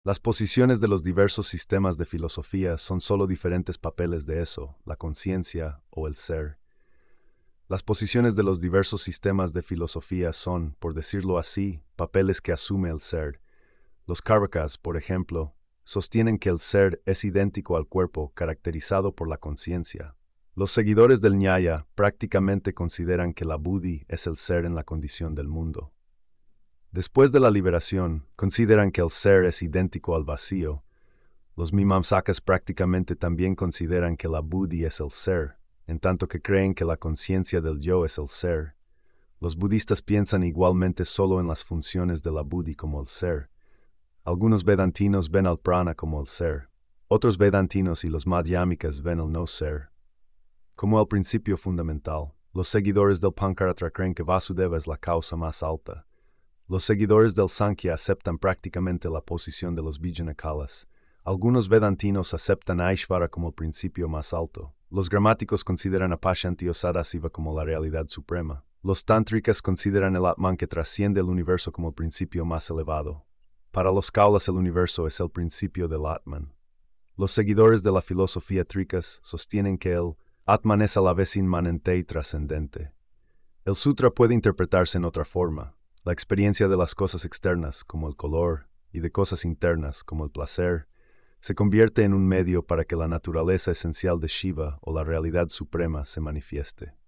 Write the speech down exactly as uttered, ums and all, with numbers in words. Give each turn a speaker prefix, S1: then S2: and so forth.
S1: Las posiciones de los diversos sistemas de filosofía son solo diferentes papeles de eso, la conciencia o el ser. Las posiciones de los diversos sistemas de filosofía son, por decirlo así, papeles que asume el ser. Los Kármakas, por ejemplo, sostienen que el ser es idéntico al cuerpo caracterizado por la conciencia. Los seguidores del Nyaya prácticamente consideran que la Buddhi es el ser en la condición del mundo. Después de la liberación, consideran que el ser es idéntico al vacío. Los Mimamsakas prácticamente también consideran que la Buddhi es el ser, en tanto que creen que la conciencia del yo es el ser. Los budistas piensan igualmente solo en las funciones de la Buddhi como el ser. Algunos vedantinos ven al prana como el ser. Otros vedantinos y los madhyamikas ven el no ser como el principio fundamental. Los seguidores del Pancaratra creen que Vasudeva es la causa más alta. Los seguidores del Sankhya aceptan prácticamente la posición de los Vijayanakalas. Algunos vedantinos aceptan a Ishvara como el principio más alto. Los gramáticos consideran a Pashanti o Sadasiva como la realidad suprema. Los tántricas consideran el Atman que trasciende el universo como el principio más elevado. Para los Kaulas el universo es el principio del Atman. Los seguidores de la filosofía trikas sostienen que el Atman es a la vez inmanente y trascendente. El sutra puede interpretarse en otra forma. La experiencia de las cosas externas, como el color, y de cosas internas, como el placer, se convierte en un medio para que la naturaleza esencial de Shiva o la realidad suprema se manifieste.